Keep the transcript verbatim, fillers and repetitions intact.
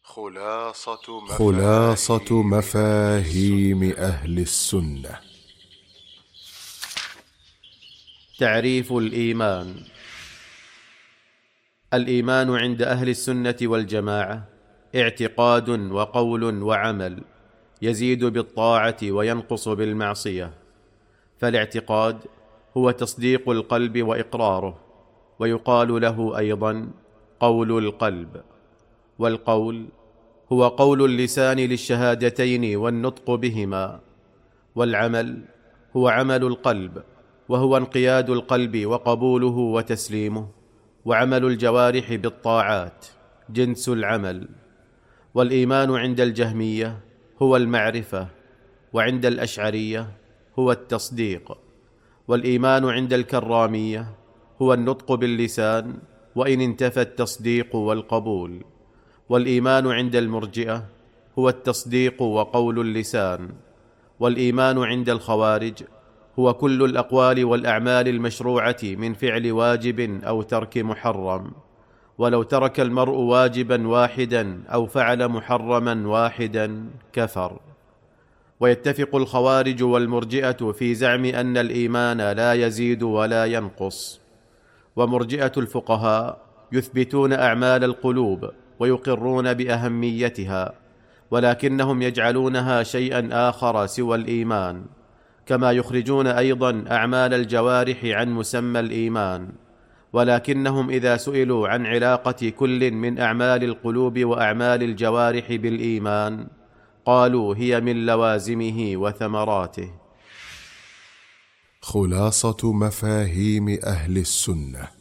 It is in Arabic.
خلاصة مفاهيم, خلاصة مفاهيم أهل السنة. تعريف الإيمان. الإيمان عند أهل السنة والجماعة اعتقاد وقول وعمل، يزيد بالطاعة وينقص بالمعصية. فالاعتقاد هو تصديق القلب وإقراره، ويقال له أيضا قول القلب. والقول هو قول اللسان للشهادتين والنطق بهما. والعمل هو عمل القلب، وهو انقياد القلب وقبوله وتسليمه، وعمل الجوارح بالطاعات جنس العمل. والإيمان عند الجهمية هو المعرفة، وعند الأشعرية هو التصديق. والإيمان عند الكرامية هو النطق باللسان، وإن انتفى التصديق والقبول. والإيمان عند المرجئة هو التصديق وقول اللسان. والإيمان عند الخوارج هو كل الأقوال والأعمال المشروعة من فعل واجب أو ترك محرم، ولو ترك المرء واجبا واحدا أو فعل محرما واحدا كفر. ويتفق الخوارج والمرجئة في زعم أن الإيمان لا يزيد ولا ينقص. ومرجئة الفقهاء يثبتون أعمال القلوب ويقرون بأهميتها، ولكنهم يجعلونها شيئا آخر سوى الإيمان، كما يخرجون أيضا أعمال الجوارح عن مسمى الإيمان. ولكنهم إذا سئلوا عن علاقة كل من أعمال القلوب وأعمال الجوارح بالإيمان قالوا هي من لوازمه وثمراته. خلاصة مفاهيم أهل السنة.